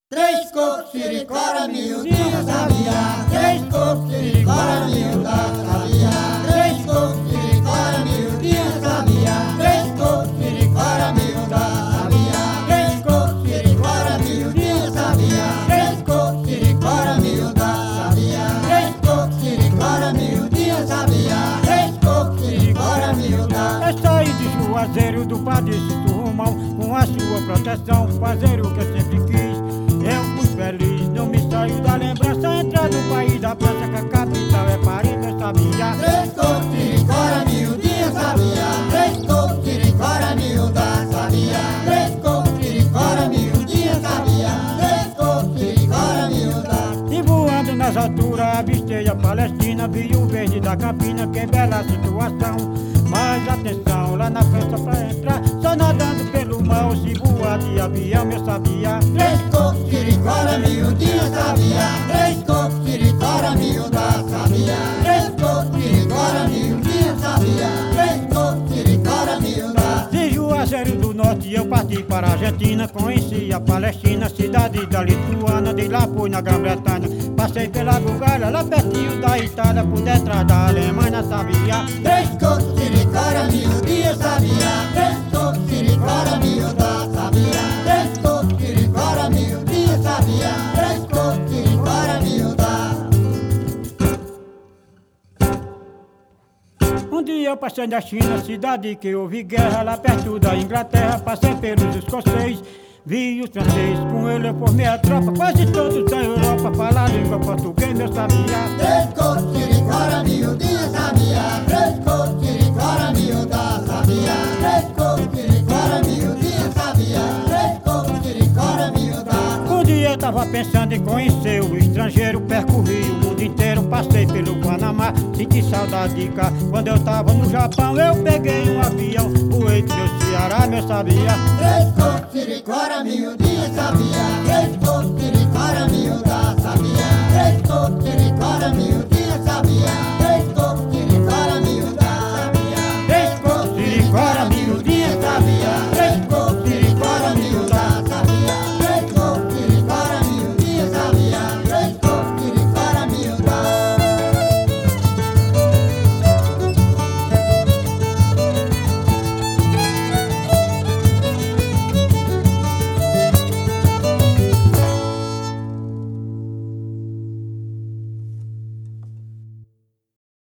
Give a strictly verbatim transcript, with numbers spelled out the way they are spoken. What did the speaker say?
Três cocos, siricora, miudinha, sabia. Três cocos, siricora, miúda, sabia. Três cocos, siricora, miudinha, sabia. Três cocos, siricora, miúda, sabia. Três cocos, siricora, miudinha, sabia. Três cocos, siricora, miúda, sabia. Três cocos, siricora, miudinha, sabia. Três cocos, siricora, miúda. Eu saí de Juazeiro do Padre Cito Romão, com a sua proteção, fazer o que eu sempre quis. Eu fui feliz, não me saio da lembrança. Entrar no país da França, que a capital é Paris, eu sabia. Três cocos, siricora, miudinha, sabia. Três cocos, siricora, miúda, sabia. Três cocos, siricora, miudinha, sabia. Três cocos, siricora, miúda. E voando nas alturas, avistei a Palestina, vi o verde da Campina, que bela situação. Mas atenção, lá na França pra entrar, só nadando pelo mar, se voar de avião eu sabia. Três cocos, siricora, miudinha, sabia. Três cocos, siricora, miúda, sabia. Três cocos, siricora, miudinha, sabia. Três cocos, siricora, miúda. De Juazeiro do Norte eu parti para a Argentina, conheci a Palestina, cidade da Lituânia, de lá fui na Grã-Bretanha, passei pela Bulgária, lá pertinho da Itália, por detrás da Alemanha, sabia. Três cocos, siricora, miudinha, sabia. Três cocos, siricora, miúda, sabia. Três cocos, siricora, miudinha, sabia. Três cocos, siricora, miúda. Um dia eu passei na China, cidade que houve guerra, lá perto da Inglaterra, passei pelos escoceses, vi os franceses, com ele eu formei a tropa, quase todos da Europa falar língua português, eu sabia. Três cocos, siricora, miudinha, sabia. Três cocos, siricora, miúda, sabia. Três cocos, siricora, miudinha, sabia. Três cocos, siricora, miúda. Um dia eu tava pensando em conhecer o estrangeiro, percorri o mundo inteiro, passei pelo Panamá, senti saudade de cá. Quando eu tava no Japão, eu peguei um avião, voei do meu Ceará, meu sabia. Três cocos, siricora, miudinha, sabia. Três cocos, siricora, miúda, sabia. Três cocos, siricora, miúda.